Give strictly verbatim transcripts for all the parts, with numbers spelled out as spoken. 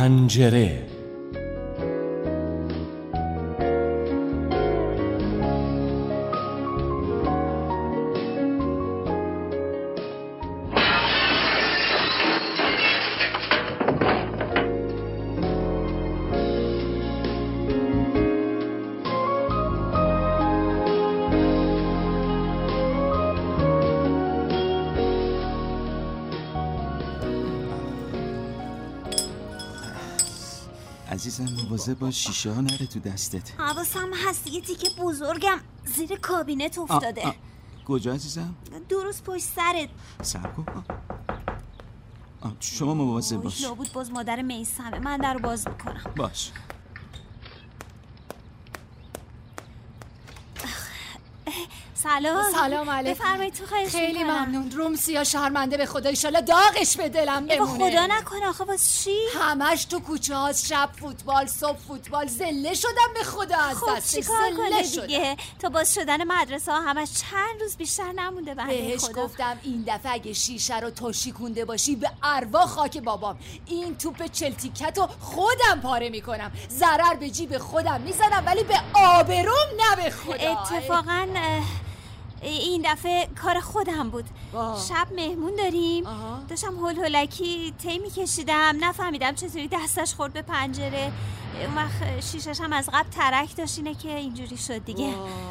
پنجره. عزیزم مواظب باش شیشه ها نره تو دستت. حواسم هست، یه تیکه بزرگم زیر کابینت افتاده. آ، آ. کجا عزیزم؟ درست پشت سرت. صبر کن. آ، شما مواظب باش. لابد باز مادر میثمه. من در رو باز میکنم. باش. سلام. سلام علیکم. بفرمایید تو. خیلی خیلی ممنون. رومسیا شرمنده به خدا، ایشالا داغش به دلم بمونه. خدا نکنه. آخه باز چی؟ همش تو کوچه ها شب فوتبال، صبح فوتبال. زله شدم به خدا از خب دستش. چیکار زله کنه شدم دیگه؟ تا باز شدن مدرسه ها همش چند روز بیشتر نمونده. بهش خدا. گفتم این دفعه اگه شیشه رو تو شیکونده باشی به اروا خاک بابام، این توپ چلتیکت رو خودم پاره میکنم. ضرر به جیب خودم میزنم ولی به آبروم نه به خدا. اتفاقا این دفعه کار خودم بود. با. شب مهمون داریم. آها. داشتم هول هولکی تی میکشیدم، نفهمیدم چطوری دستش خورد به پنجره. اون وقت شیشش هم از قبل ترک داشت، اینه که اینجوری شد دیگه.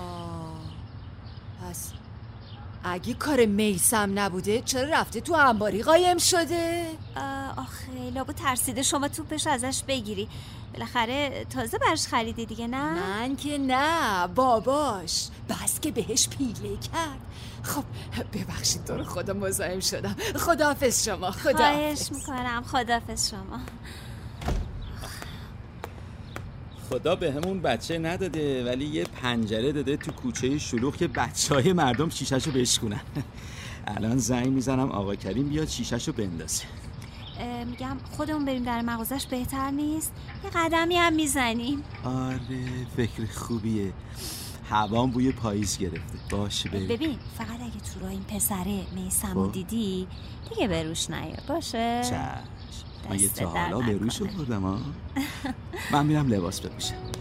پس اگه کار میثم نبوده چرا رفته تو انباری قایم شده؟ آخه لابو ترسیده شما توپش ازش بگیری. بالاخره تازه برش خریدی دیگه. نه من که نه، باباش بس که بهش پیله کرد. خب ببخشید تو رو خدا مزاحم شدم. خداحافظ شما. خداحافظ. خواهش میکنم. خداحافظ شما. خدا به همون بچه نداده ولی یه پنجره داده تو کوچه شلوغ که بچهای مردم شیشه‌شو بشکونن. الان زنگ میزنم آقا کریم بیاد شیشه‌شو بندازه. میگم خودمون بریم در مغازش بهتر نیست؟ یه قدمی هم میزنیم. آره فکر خوبیه. هوام بوی پاییز گرفته. باشه بریم. ببین فقط اگه تو راه این پسره میثمو دیدی دیگه به روش نیا. باشه؟ چشم. من یه تا حالا به روش آوردم ها. من میرم لباس بپوشم.